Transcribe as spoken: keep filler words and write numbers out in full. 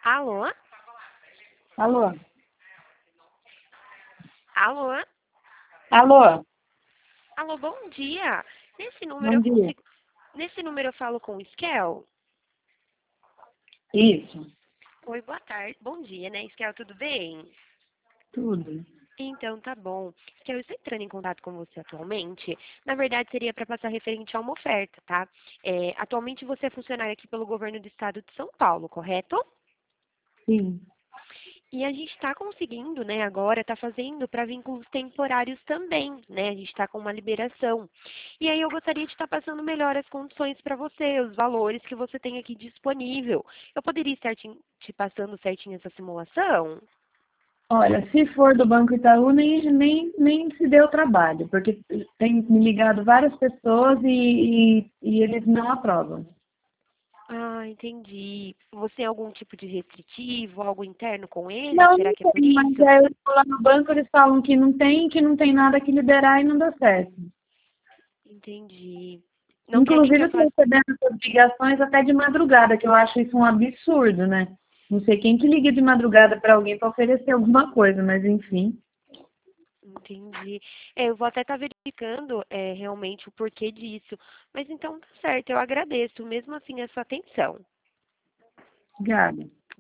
Alô? Alô? Alô? Alô? Alô, bom dia. Nesse número Bom eu dia. consigo. Nesse número eu falo com o Skel? Isso, Oi, boa tarde. Bom dia, né, Skel? Tudo bem? tudo. Então, tá bom. Skel, eu estou entrando em contato com você atualmente. Na verdade, seria para passar referente a uma oferta, tá? É, atualmente você é funcionário aqui pelo governo do estado de São Paulo, correto? Sim. E a gente está conseguindo, né, agora está fazendo para vínculos temporários também, né? A gente está com uma liberação. E aí eu gostaria de estar passando melhor as condições para você, os valores que você tem aqui disponível. Eu poderia estar te, te passando certinho essa simulação? Olha, se for do Banco Itaú, nem, nem, nem se deu trabalho, porque tem me ligado várias pessoas e, e, e eles não aprovam. Ah, entendi. Você tem algum tipo de restritivo, algo interno com eles? Não, Será não que é por tem, mas isso? aí eu estou lá no banco, eles falam que não tem, que não tem nada que liberar e não dá certo. Entendi. Não quer que Inclusive, eu quer estou fazer. recebendo essas ligações até de madrugada, que eu acho isso um absurdo, né? Não sei quem que liga de madrugada para alguém para oferecer alguma coisa, mas enfim. Entendi. É, eu vou até estar verificando é, realmente o porquê disso. Mas então tá certo, eu agradeço mesmo assim a sua atenção. Obrigada.